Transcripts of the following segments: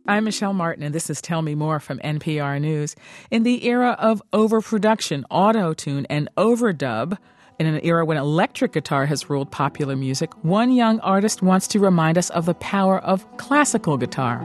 I'm Michelle Martin, and this is Tell Me More from NPR News. In the era of overproduction, auto-tune, and overdub, in an era when electric guitar has ruled popular music, one young artist wants to remind us of the power of classical guitar.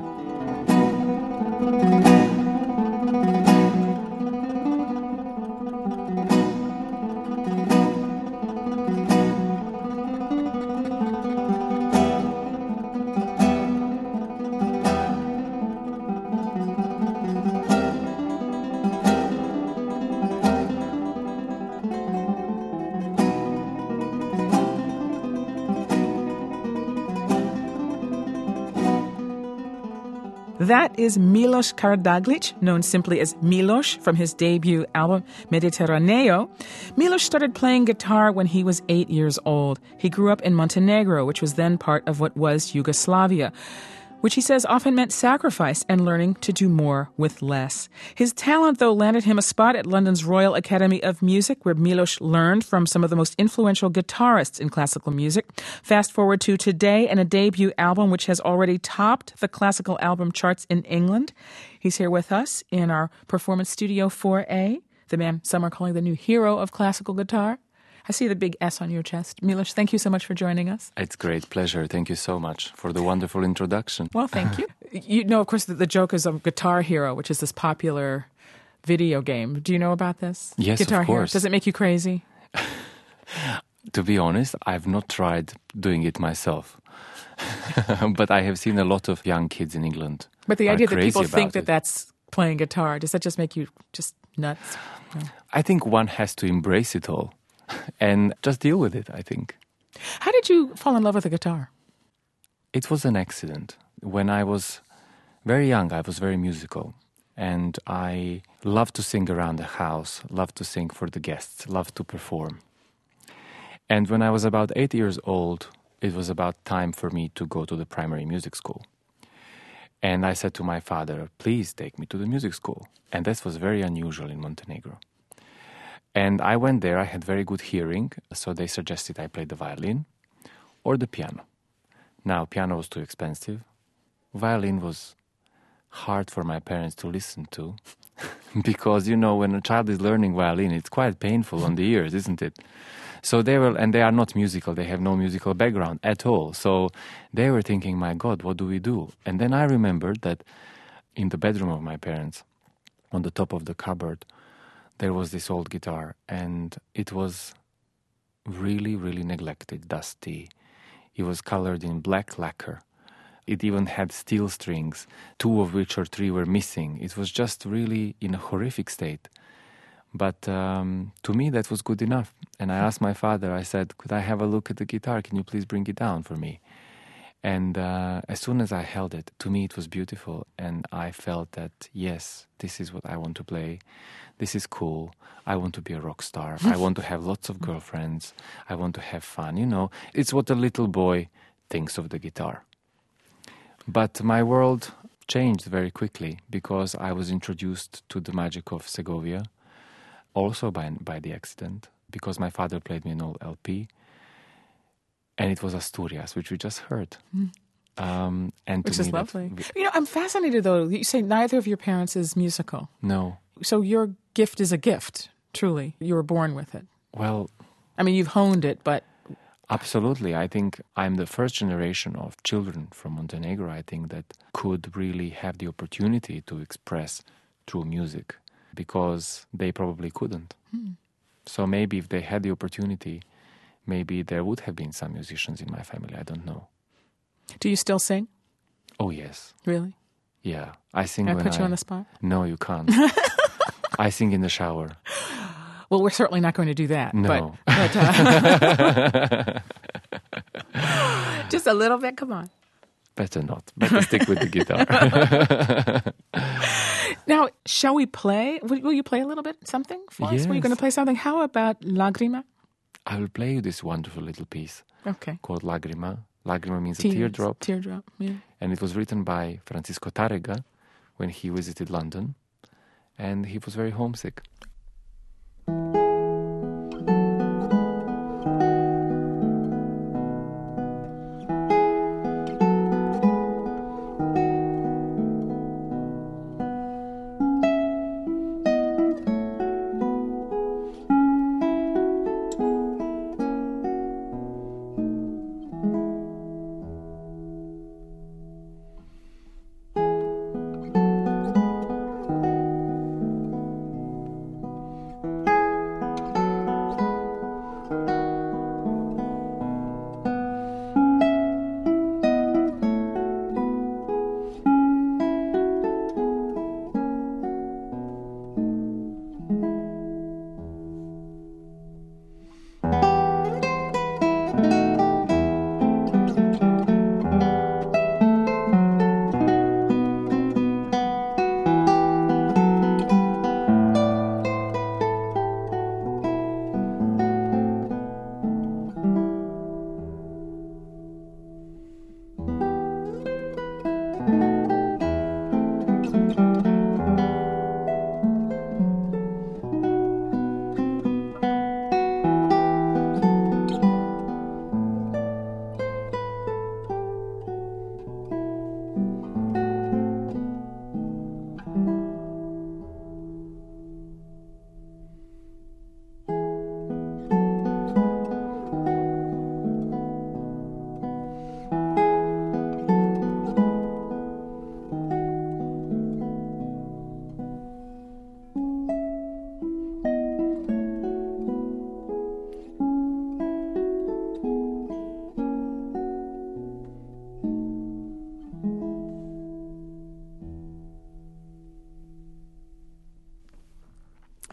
That is Milos Karađagić, known simply as Milos from his debut album Mediterraneo. Milos started playing guitar when he was 8 years old. He grew up in Montenegro, which was then part of what was Yugoslavia, which he says often meant sacrifice and learning to do more with less. His talent, though, landed him a spot at London's Royal Academy of Music, where Milos learned from some of the most influential guitarists in classical music. Fast forward to today and a debut album which has already topped the classical album charts in England. He's here with us in our Performance Studio 4A, the man some are calling the new hero of classical guitar. I see the big S on your chest. Milos, thank you so much for joining us. It's a great pleasure. Thank you so much for the wonderful introduction. Well, thank you. You know, of course, the joke is of Guitar Hero, which is this popular video game. Do you know about this? Yes, Guitar of course. Hero. Does it make you crazy? To be honest, I've not tried doing it myself. But I have seen a lot of young kids in England. But the idea that people think that that's playing guitar, does that just make you just nuts? No. I think one has to embrace it all and just deal with it, I think. How did you fall in love with the guitar? It was an accident. When I was very young, I was very musical. And I loved to sing around the house, loved to sing for the guests, loved to perform. And when I was about 8 years old, it was about time for me to go to the primary music school. And I said to my father, please take me to the music school. And this was very unusual in Montenegro. And I went there, I had very good hearing, so they suggested I play the violin or the piano. Now, piano was too expensive. Violin was hard for my parents to listen to because, you know, when a child is learning violin, it's quite painful on the ears, isn't it? So they are not musical, they have no musical background at all. So they were thinking, my God, what do we do? And then I remembered that in the bedroom of my parents, on the top of the cupboard, there was this old guitar, and it was really, really neglected, dusty. It was colored in black lacquer. It even had steel strings, 2 of which or 3 were missing. It was just really in a horrific state. But to me, that was good enough. And I asked my father, I said, could I have a look at the guitar? Can you please bring it down for me? And as soon as I held it, to me it was beautiful. And I felt that, yes, this is what I want to play. This is cool. I want to be a rock star. I want to have lots of girlfriends. I want to have fun. You know, it's what a little boy thinks of the guitar. But my world changed very quickly because I was introduced to the magic of Segovia, also by the accident, because my father played me an old LP. And it was Asturias, which we just heard. And which is lovely. You know, I'm fascinated, though. You say neither of your parents is musical. No. So your gift is a gift, truly. You were born with it. Well, I mean, you've honed it, but... Absolutely. I think I'm the first generation of children from Montenegro, I think, that could really have the opportunity to express through music, because they probably couldn't. So maybe if they had the opportunity, maybe there would have been some musicians in my family. I don't know. Do you still sing? Oh, yes. Really? Yeah. I sing Can I when put you on the spot? No, you can't. I sing in the shower. Well, we're certainly not going to do that. No. But just a little bit, come on. Better not. Better stick with the guitar. Now, shall we play? Will you play a little bit, something for us? Yes. Were you going to play something? How about Lagrima? I will play you this wonderful little piece called Lagrima. Lagrima means a teardrop. Teardrop, yeah. And it was written by Francisco Tárrega when he visited London. And he was very homesick.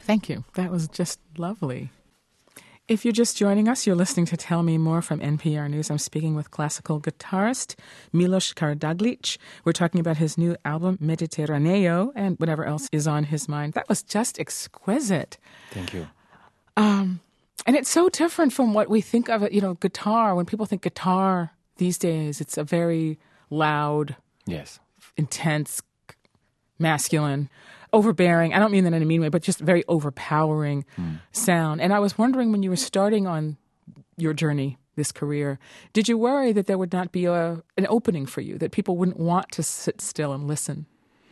Thank you. That was just lovely. If you're just joining us, you're listening to Tell Me More from NPR News. I'm speaking with classical guitarist Milos Kardaglic. We're talking about his new album, Mediterraneo, and whatever else is on his mind. That was just exquisite. Thank you. And it's so different from what we think of it, guitar. When people think guitar these days, it's a very loud, Yes. intense, masculine, overbearing. I don't mean that in a mean way, but just very overpowering sound. And I was wondering, when you were starting on your journey, this career, did you worry that there would not be an opening for you, that people wouldn't want to sit still and listen?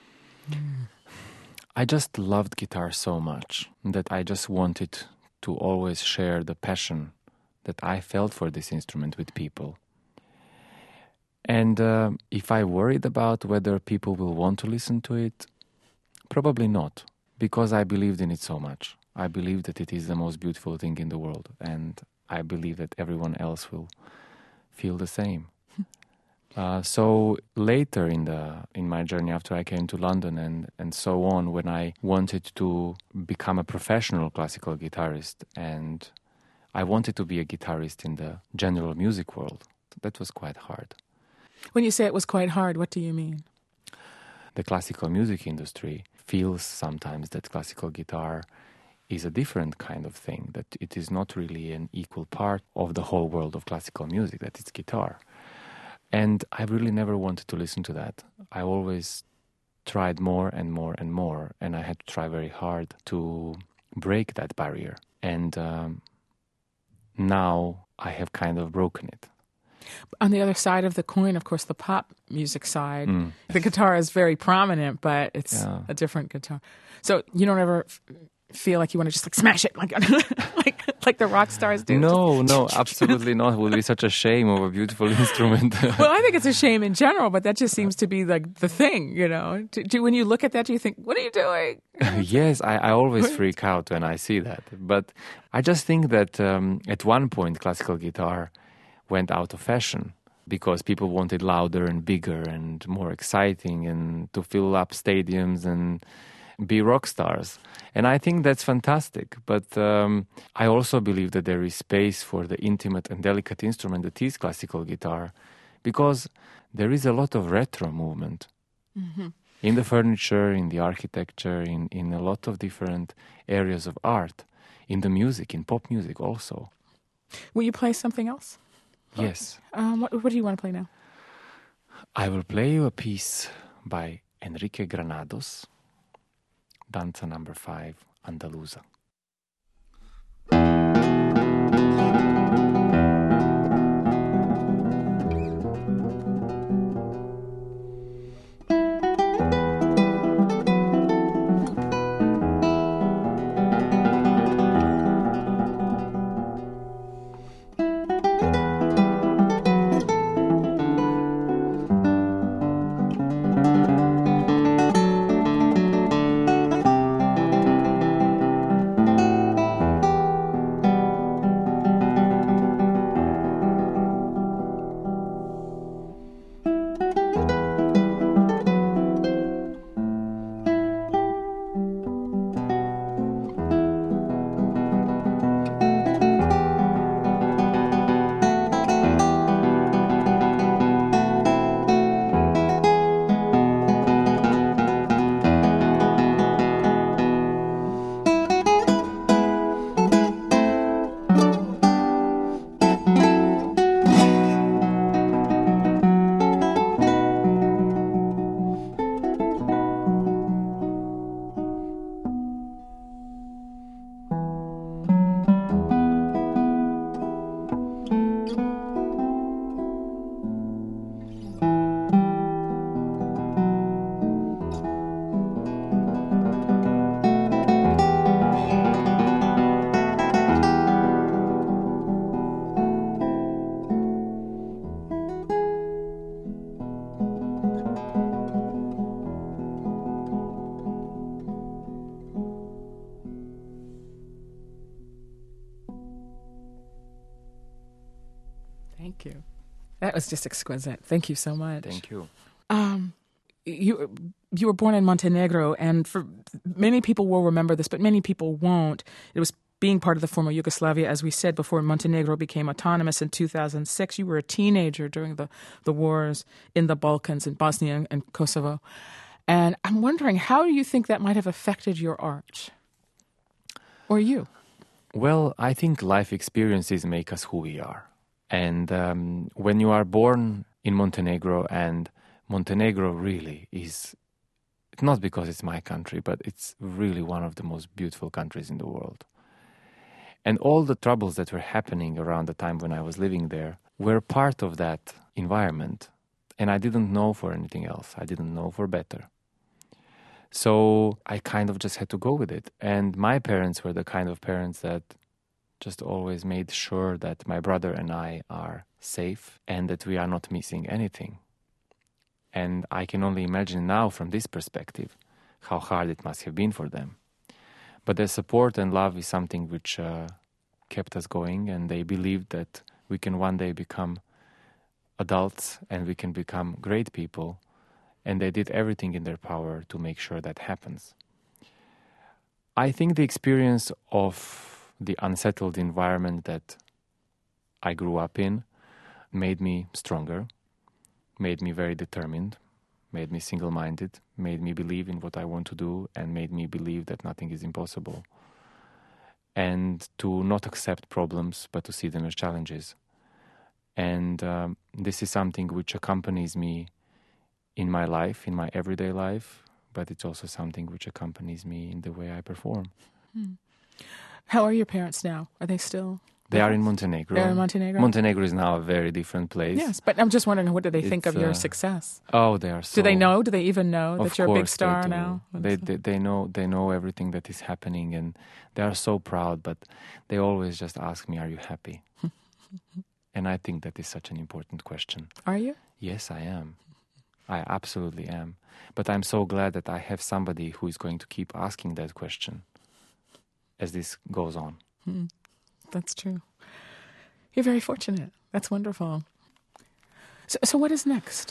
I just loved guitar so much that I just wanted to always share the passion that I felt for this instrument with people. And if I worried about whether people will want to listen to it, probably not, because I believed in it so much. I believe that it is the most beautiful thing in the world, and I believe that everyone else will feel the same. So later in my journey, after I came to London and so on, when I wanted to become a professional classical guitarist, and I wanted to be a guitarist in the general music world, that was quite hard. When you say it was quite hard, what do you mean? The classical music industry feels sometimes that classical guitar is a different kind of thing, that it is not really an equal part of the whole world of classical music, that it's guitar. And I really never wanted to listen to that. I always tried more and more and more, and I had to try very hard to break that barrier. And now I have kind of broken it. On the other side of the coin, of course, the pop music side, the guitar is very prominent, but it's a different guitar. So you don't ever feel like you want to just smash it like the rock stars do? No, absolutely not. It would be such a shame of a beautiful instrument. Well, I think it's a shame in general, but that just seems to be like the thing, when you look at that, do you think, what are you doing? Yes, I always freak out when I see that. But I just think that at one point classical guitar went out of fashion because people wanted louder and bigger and more exciting and to fill up stadiums and be rock stars. And I think that's fantastic. But I also believe that there is space for the intimate and delicate instrument that is classical guitar, because there is a lot of retro movement in the furniture, in the architecture, in a lot of different areas of art, in the music, in pop music also. Will you play something else? Yes. What do you want to play now? I will play you a piece by Enrique Granados, Danza No. 5, Andaluza. Thank you. That was just exquisite. Thank you so much. Thank you. you were born in Montenegro, and for many people will remember this, but many people won't. It was being part of the former Yugoslavia, as we said, before Montenegro became autonomous in 2006. You were a teenager during the wars in the Balkans, in Bosnia and Kosovo. And I'm wondering, how do you think that might have affected your art? Or you? Well, I think life experiences make us who we are. And when you are born in Montenegro, and Montenegro really is, not because it's my country, but it's really one of the most beautiful countries in the world. And all the troubles that were happening around the time when I was living there were part of that environment. And I didn't know for anything else. I didn't know for better. So I kind of just had to go with it. And my parents were the kind of parents that just always made sure that my brother and I are safe and that we are not missing anything. And I can only imagine now from this perspective how hard it must have been for them. But their support and love is something which kept us going, and they believed that we can one day become adults and we can become great people, and they did everything in their power to make sure that happens. I think the experience of the unsettled environment that I grew up in made me stronger, made me very determined, made me single-minded, made me believe in what I want to do, and made me believe that nothing is impossible. And to not accept problems, but to see them as challenges. And this is something which accompanies me in my life, in my everyday life, but it's also something which accompanies me in the way I perform. How are your parents now? Are they still... They are in Montenegro. They're in Montenegro? Montenegro is now a very different place. Yes, but I'm just wondering, what do they think of your success? Oh, they are so... Do they know? Do they even know that you're a big star they now? They know everything that is happening, and they are so proud, but they always just ask me, are you happy? And I think that is such an important question. Are you? Yes, I am. I absolutely am. But I'm so glad that I have somebody who is going to keep asking that question as this goes on. That's true. You're very fortunate. That's wonderful. So what is next?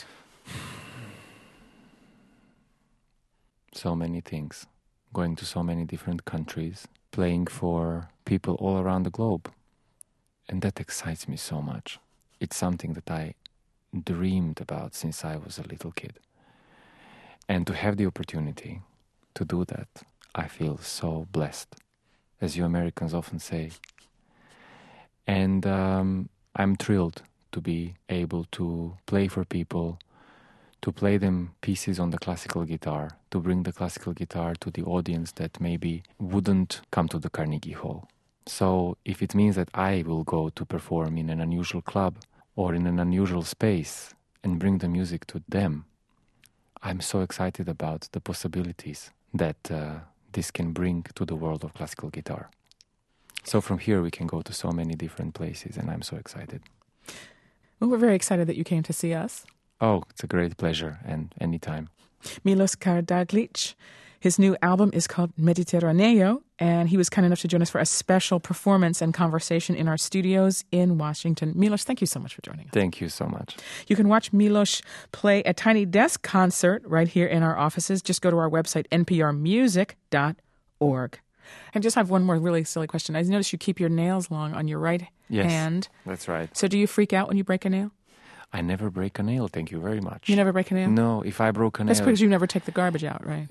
So many things. Going to so many different countries, playing for people all around the globe. And that excites me so much. It's something that I dreamed about since I was a little kid. And to have the opportunity to do that, I feel so blessed, as you Americans often say. And I'm thrilled to be able to play for people, to play them pieces on the classical guitar, to bring the classical guitar to the audience that maybe wouldn't come to the Carnegie Hall. So if it means that I will go to perform in an unusual club or in an unusual space and bring the music to them, I'm so excited about the possibilities that this can bring to the world of classical guitar. So from here we can go to so many different places, and I'm so excited. Well, we're very excited that you came to see us. Oh, it's a great pleasure, and anytime. Milos Kardaglic. His new album is called Mediterraneo, and he was kind enough to join us for a special performance and conversation in our studios in Washington. Milos, thank you so much for joining us. Thank you so much. You can watch Milos play a Tiny Desk concert right here in our offices. Just go to our website, nprmusic.org. And just have one more really silly question. I noticed you keep your nails long on your right hand. Yes, that's right. So do you freak out when you break a nail? I never break a nail, thank you very much. You never break a nail? No, if I broke a nail... That's because you never take the garbage out, right?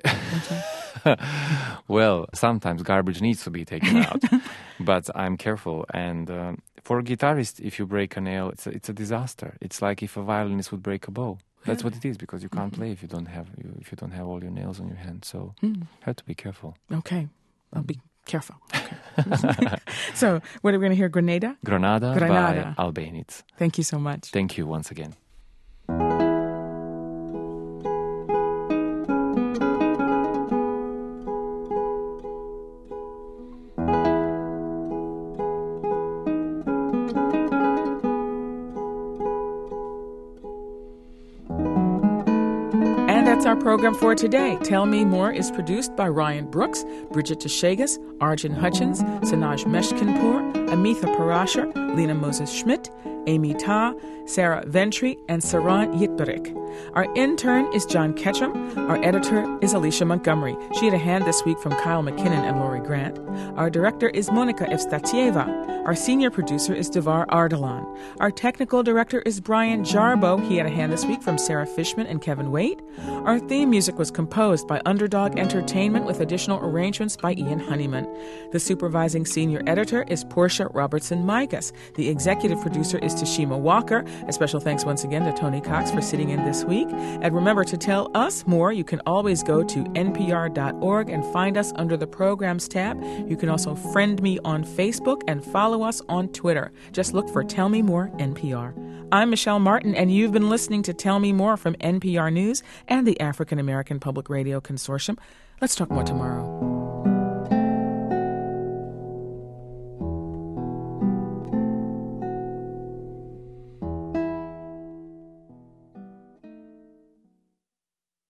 Well, sometimes garbage needs to be taken out, but I'm careful. And for a guitarist, if you break a nail, it's a disaster. It's like if a violinist would break a bow. That's what it is, because you can't play if you don't have all your nails on your hand. So you have to be careful. Okay, I'll be careful. Okay. So, what are we going to hear? Granada by Albanids. Thank you so much. Thank you once again. That's our program for today. Tell Me More is produced by Ryan Brooks, Bridget Teshagas, Arjun Hutchins, Sanaj Meshkinpour, Amitha Parashar, Lena Moses Schmidt, Amy Ta, Sarah Ventry, and Saran Yitberik. Our intern is John Ketchum. Our editor is Alicia Montgomery. She had a hand this week from Kyle McKinnon and Lori Grant. Our director is Monica Evstatieva. Our senior producer is Devar Ardalan. Our technical director is Brian Jarbo. He had a hand this week from Sarah Fishman and Kevin Waite. Our theme music was composed by Underdog Entertainment with additional arrangements by Ian Honeyman. The supervising senior editor is Portia Robertson-Migas. The executive producer is Tashima Walker. A special thanks once again to Tony Cox for sitting in this week. And remember, to tell us more, you can always go to npr.org and find us under the Programs tab. You can also friend me on Facebook and follow us on Twitter. Just look for Tell Me More NPR. I'm Michelle Martin, and you've been listening to Tell Me More from NPR News and the African American Public Radio Consortium. Let's talk more tomorrow.